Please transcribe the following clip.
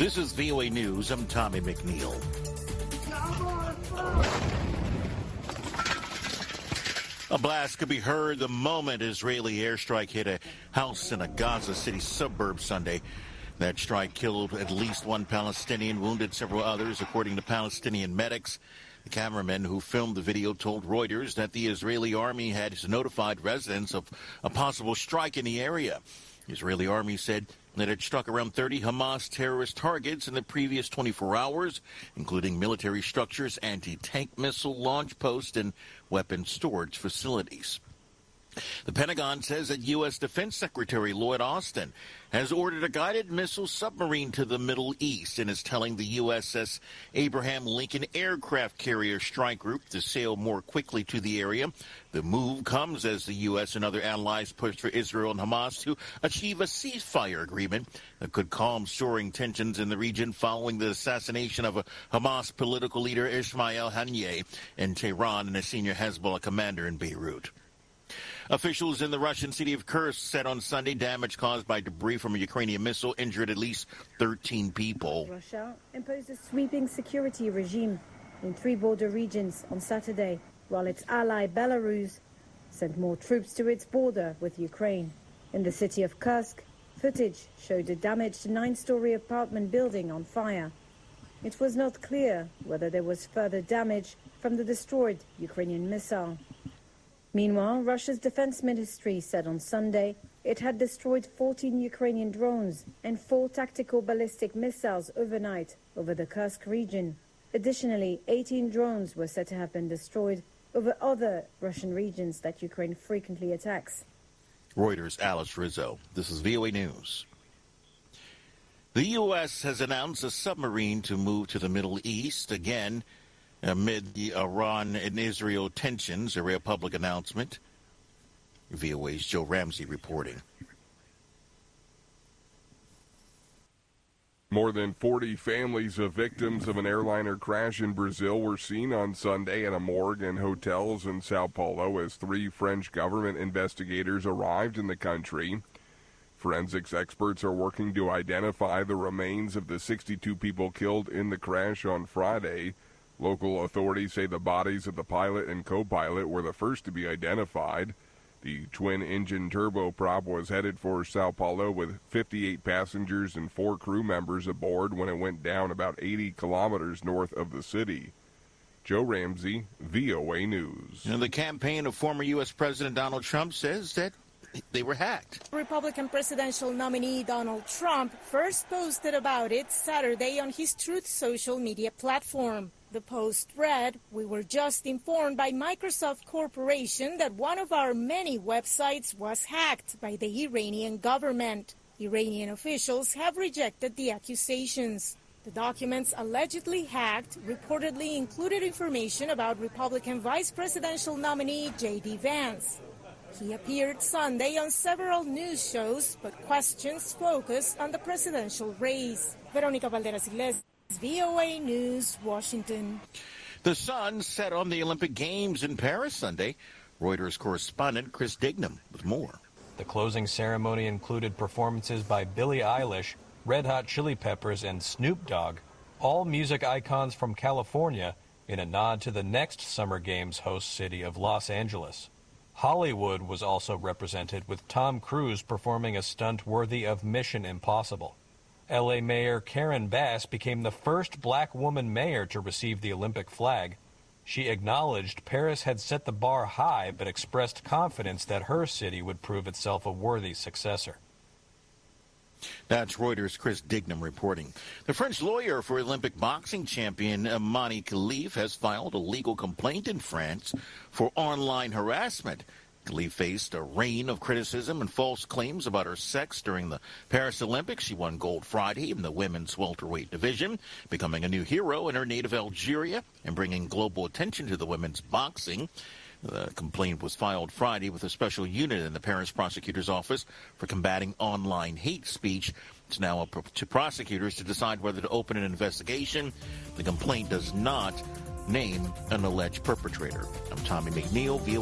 This is VOA News. I'm Tommy McNeil. A blast could be heard the moment Israeli airstrike hit a house in a Gaza City suburb Sunday. That strike killed at least one Palestinian, wounded several others, according to Palestinian medics. The cameraman who filmed the video told Reuters that the Israeli army had notified residents of a possible strike in the area. The Israeli army said that it struck around 30 Hamas terrorist targets in the previous 24 hours, including military structures, anti-tank missile launch posts, and weapons storage facilities. The Pentagon says that U.S. Defense Secretary Lloyd Austin has ordered a guided missile submarine to the Middle East and is telling the USS Abraham Lincoln aircraft carrier strike group to sail more quickly to the area. The move comes as the U.S. and other allies push for Israel and Hamas to achieve a ceasefire agreement that could calm soaring tensions in the region following the assassination of a Hamas political leader Ismail Haniyeh in Tehran and a senior Hezbollah commander in Beirut. Officials in the Russian city of Kursk said on Sunday damage caused by debris from a Ukrainian missile injured at least 13 people. Russia imposed a sweeping security regime in 3 border regions on Saturday, while its ally Belarus sent more troops to its border with Ukraine. In the city of Kursk, footage showed a damaged 9-story apartment building on fire. It was not clear whether there was further damage from the destroyed Ukrainian missile. Meanwhile, Russia's defense ministry said on Sunday it had destroyed 14 Ukrainian drones and 4 tactical ballistic missiles overnight over the Kursk region. Additionally, 18 drones were said to have been destroyed over other Russian regions that Ukraine frequently attacks. Reuters' Alice Rizzo. This is VOA News. The U.S. has announced a submarine to move to the Middle East again amid the Iran and Israel tensions, a rare public announcement. VOA's Joe Ramsey reporting. More than 40 families of victims of an airliner crash in Brazil were seen on Sunday at a morgue and hotels in Sao Paulo as 3 French government investigators arrived in the country. Forensics experts are working to identify the remains of the 62 people killed in the crash on Friday. Local authorities say the bodies of the pilot and co-pilot were the first to be identified. The twin-engine turboprop was headed for Sao Paulo with 58 passengers and 4 crew members aboard when it went down about 80 kilometers north of the city. Joe Ramsey, VOA News. And the campaign of former U.S. President Donald Trump says that they were hacked. Republican presidential nominee Donald Trump first posted about it Saturday on his Truth social media platform. The post read, "We were just informed by Microsoft Corporation that one of our many websites was hacked by the Iranian government. Iranian officials have rejected the accusations. The documents allegedly hacked reportedly included information about Republican vice presidential nominee J.D. Vance. He appeared Sunday on several news shows, but questions focused on the presidential race." Veronica Valderas-Iglesias, VOA News, Washington. The sun set on the Olympic Games in Paris Sunday. Reuters correspondent Chris Dignam with more. The closing ceremony included performances by Billie Eilish, Red Hot Chili Peppers, and Snoop Dogg, all music icons from California, in a nod to the next Summer Games host city of Los Angeles. Hollywood was also represented, with Tom Cruise performing a stunt worthy of Mission Impossible. L.A. Mayor Karen Bass became the first black woman mayor to receive the Olympic flag. She acknowledged Paris had set the bar high, but expressed confidence that her city would prove itself a worthy successor. That's Reuters' Chris Dignam reporting. The French lawyer for Olympic boxing champion Mani Khalif has filed a legal complaint in France for online harassment. Khalif faced a rain of criticism and false claims about her sex during the Paris Olympics. She won gold Friday in the women's welterweight division, becoming a new hero in her native Algeria and bringing global attention to the women's boxing. The complaint was filed Friday with a special unit in the Paris prosecutor's office for combating online hate speech. It's now up to prosecutors to decide whether to open an investigation. The complaint does not name an alleged perpetrator. I'm Tommy McNeil, VOA.